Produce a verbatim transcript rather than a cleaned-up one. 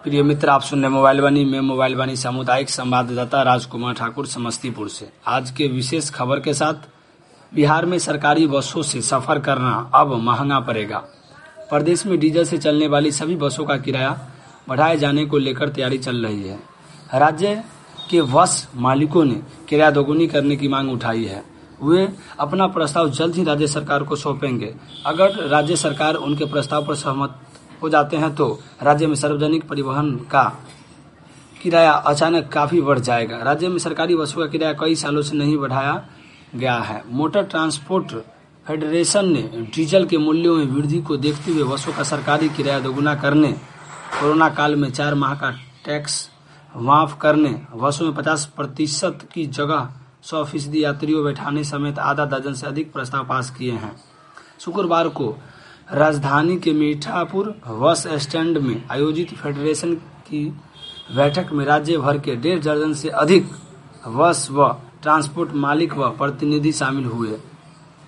प्रिय मित्र, आप सुन रहे मोबाइल वाणी में मोबाइल वाणी सामुदायिक संवाददाता राजकुमार ठाकुर समस्तीपुर से। आज के विशेष खबर के साथ, बिहार में सरकारी बसों से सफर करना अब महंगा पड़ेगा। प्रदेश में डीजल से चलने वाली सभी बसों का किराया बढ़ाए जाने को लेकर तैयारी चल रही है। राज्य के बस मालिकों ने किराया दोगुनी करने की मांग उठाई है। वे अपना प्रस्ताव जल्द ही राज्य सरकार को सौंपेंगे। अगर राज्य सरकार उनके प्रस्ताव पर सहमत हो जाते हैं तो राज्य में सार्वजनिक परिवहन का किराया अचानक काफी बढ़ जाएगा। राज्य में सरकारी बसों का किराया कई सालों से नहीं बढ़ाया गया है। मोटर ट्रांसपोर्ट फेडरेशन ने डीजल के मूल्यों में वृद्धि को देखते हुए बसों का सरकारी किराया दोगुना करने, कोरोना काल में चार माह का टैक्स माफ करने, बसों में पचास प्रतिशत की जगह सौ फीसदी यात्रियों बैठाने समेत आधा दर्जन से अधिक प्रस्ताव पास किए हैं। शुक्रवार को राजधानी के मीठापुर बस स्टैंड में आयोजित फेडरेशन की बैठक में राज्य भर के डेढ़ दर्जन से अधिक बस व ट्रांसपोर्ट मालिक व प्रतिनिधि शामिल हुए।